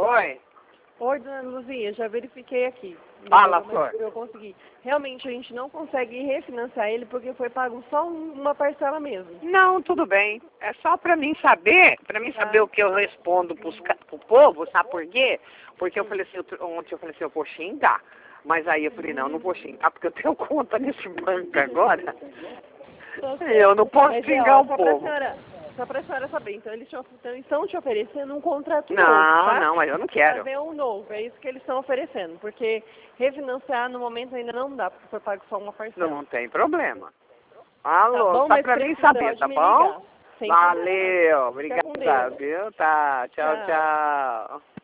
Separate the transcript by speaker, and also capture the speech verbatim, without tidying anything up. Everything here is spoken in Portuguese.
Speaker 1: Oi.
Speaker 2: Oi, dona Luzia, já verifiquei aqui.
Speaker 1: Fala,
Speaker 2: Mas
Speaker 1: Flor.
Speaker 2: eu consegui. Realmente, a gente não consegue refinanciar ele porque foi pago só um- uma parcela mesmo.
Speaker 1: Não, tudo bem. É só pra mim saber, pra mim
Speaker 2: Tá.
Speaker 1: saber o que eu respondo pros, ca- pro povo, sabe por quê? Porque eu falei assim, outro- ontem eu falei assim, eu vou xingar. Mas aí eu falei, não, não vou xingar, porque eu tenho conta nesse banco agora. E eu não posso
Speaker 2: Mas,
Speaker 1: xingar
Speaker 2: ó,
Speaker 1: o
Speaker 2: só pra
Speaker 1: povo.
Speaker 2: senhora, só pra senhora saber, então eles te of- então, estão te oferecendo um contrato novo,
Speaker 1: Não,
Speaker 2: tá?
Speaker 1: não, mas eu não quero.
Speaker 2: Fazer um novo, é isso que eles estão oferecendo, porque refinanciar no momento ainda não dá, porque foi pago só uma parcela.
Speaker 1: Não tem problema.
Speaker 2: Tá
Speaker 1: Alô,
Speaker 2: bom,
Speaker 1: só
Speaker 2: mas
Speaker 1: pra mim
Speaker 2: precisa,
Speaker 1: saber,
Speaker 2: pode
Speaker 1: tá
Speaker 2: me
Speaker 1: bom?
Speaker 2: ligar. Sem problema.
Speaker 1: Valeu,
Speaker 2: Fica com
Speaker 1: obrigada,
Speaker 2: Deus.
Speaker 1: viu? Tá, tchau,
Speaker 2: Tchau.
Speaker 1: tchau.